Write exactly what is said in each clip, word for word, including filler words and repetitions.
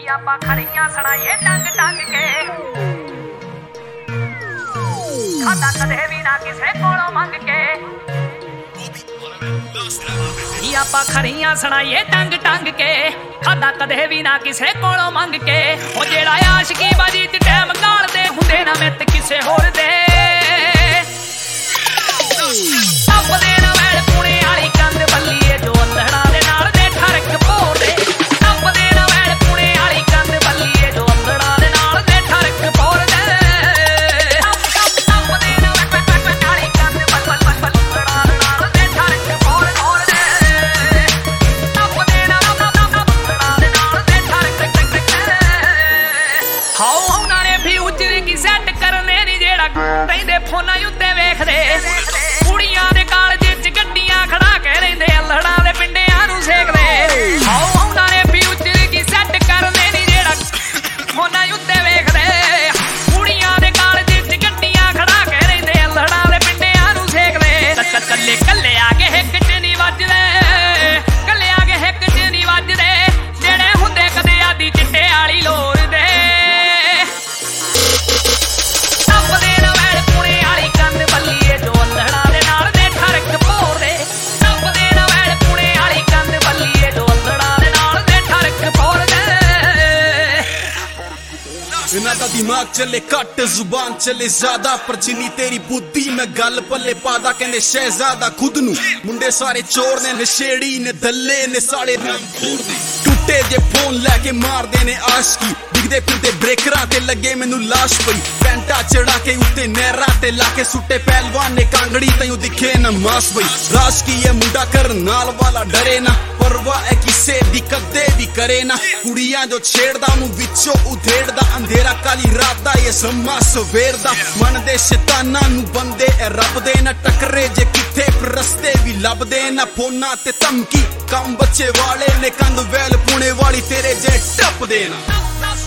ਆਪਾਂ ਖੜੀਆਂ ਸੁਣਾਈਏ ਟੰਗ ਟੰਗ ਕੇ ਖਾਦਾ ਕਦੇ ਵੀ ਨਾ ਕਿਸੇ ਕੋਲੋਂ ਮੰਗ ਕੇ ਆਪਾਂ ਖੜੀਆਂ ਸੁਣਾਈਏ ਟੰਗ ਟੰਗ ਕੇ ਖਾਦਾ ਕਦੇ ਵੀ ਨਾ ਕਿਸੇ ਕੋਲੋਂ ਮੰਗ ਕੇ ਉਹ ਜਿਹੜਾ ਆਸ਼ਕੀ ਬਾਜੀ ਤੇ ਟਾਈਮ ਗਾਲਦੇ ਹੁੰਦੇ ਨਾ ਮਿੱਤ ਕਿਸੇ ਹੋਰ ਦੇ ਟੱਪ ਦੇ ਨਾ ਵੈੜ ਪੁਣੇ ਵਾਲੀ ਕੰਧ ਬੱਲੀਏ ਜੋ ਅੰਧੜਾਂ ਦੇ ਨਾਲ ਦੇ ਠਰਕ ਪੋਦੇ ਟੱਪ ਦੇ ਨਾ ਵੈੜ ਪੁਣੇ ਵਾਲੀ ਕੰਧ ਬੱਲੀਏ ਜੋ ਅੰਧੜਾਂ ਦੇ ਨਾਲ ਦੇ ਠਰਕ ਪੋਦੇ ਰਹਿੰਦੇ ਫੋਨਾਂ ਉੱਤੇ ਵੇਖਦੇ ਕੁੜੀਆਂ ਦੇ ਕਾਲਜ ਚ ਗੱਡੀਆਂ ਖੜਾ ਕੇ ਰਹਿੰਦੇ ਅਲੜਾਂ ਦੇ ਪਿੰਡਿਆਂ ਨੂੰ ਸੇਕਦੇ ਆਓ ਉਹਨਾਂ ਨੇ ਫਿਊਚਰ ਕੀ ਸੈੱਟ ਕਰਨੇ ਨਹੀਂ ਜਿਹੜਾ ਫੋਨਾਂ ਉੱਤੇ ਵੇਖਦੇ ਕੁੜੀਆਂ ਦੇ ਕਾਲਜ ਚ ਗੱਡੀਆਂ ਖੜਾ ਕੇ ਰਹਿੰਦੇ ਅਲੜਾਂ ਦੇ ਪਿੰਡਿਆਂ ਨੂੰ ਸੇਕਦੇ ਕੱਲੇ ਕੱਲੇ ਆ ਕੇ ਹਿੱਕ ਚ ਨਹੀਂ ਵੱਜਦੇ ਕੱਲੇ ਆ ਕੇ ਹਿੱਕ ਚ ਨਹੀਂ ਵੱਜਦੇ ਜਿਹੜੇ ਹੁੰਦੇ ਕਦੇ ਆਦੀ ਚਿੱਟੇ ਵਾਲੀ ਲੋਰ ਦੇ इन्हां दा दिमाग चले कट जुबान चले ज्यादा पर जिन्नी तेरी बुद्धि मैं गल पल्ले पादा कहंदे शहजादा खुद नू मुंडे सारे चोर ने नशेड़ी ने दल्ले ने साले टुटे जे फोन लैके मारदे ने आशकी दिखदे फिरदे ब्रेकरां ते लगे मैनू लाश पई पैंटा चढ़ा के उत्ते नहरां ते लाके सुट्टे पहलवान ने कांगड़ी तैनू दिखे ना मास पई राज की ये मुंडा कर नाल वाला डरे ना परवाह है किसे दी कदे भी करे ना कुड़ियां जो छेड़दा मुंह विचों उधेड़दा अंधेरा काली रात दा ये समा सवेर दा मन दे शैतानां नू बंदे ए रब दे ना टकरे जे किथे रस्ते भी लभदे ना फोना ते धमकी कम बच्चे वाले ने कंध वैल पुणे वाली तेरे जे टप देना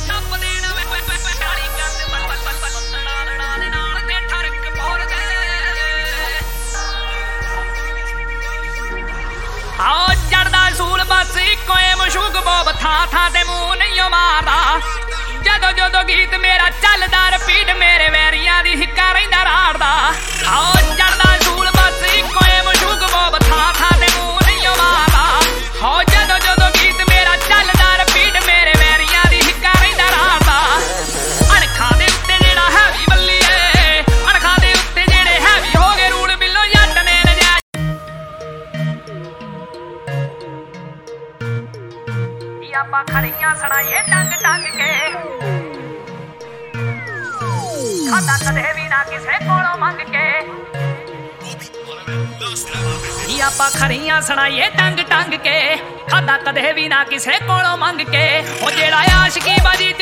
आओ चढ़दा सूल बस इको मशूक बोब था था ते मुंह नहीं मारदा जदों जदों गीत मेरा चलदा रिपीट मेरे वैरियां दी हिक्का रहिंदा राड़दा आओ चढ़दा सूल बस इको मशूक बोब था था ते मुंह नहीं मारदा आओ जदों जदों गीत मेरा चलदा रिपीट मेरे वैरियां दी हिक्का रहिंदा राड़दा अणखां दे उत्ते जेड़ा हैवी बल्लीए अणखां दे उत्ते जेड़े हैवी हो गए रूल बिल्लो जट ने ਆਪਾਂ ਖੜੀਆਂ ਸੁਣਾਈਏ ਟੰਗ ਟੰਗ ਕੇ ਖਾਦਾ ਕਦੇ ਵੀ ਨਾ ਕਿਸੇ ਕੋਲੋਂ ਮੰਗ ਕੇ ਆਪਾਂ ਖੜੀਆਂ ਸੁਣਾਈਏ ਟੰਗ ਟੰਗ ਕੇ ਖਾਦਾ ਕਦੇ ਵੀ ਨਾ ਕਿਸੇ ਕੋਲੋਂ ਮੰਗ ਕੇ ਉਹ ਜਿਹੜਾ ਆਸ਼ਕੀ ਬਾਜੀ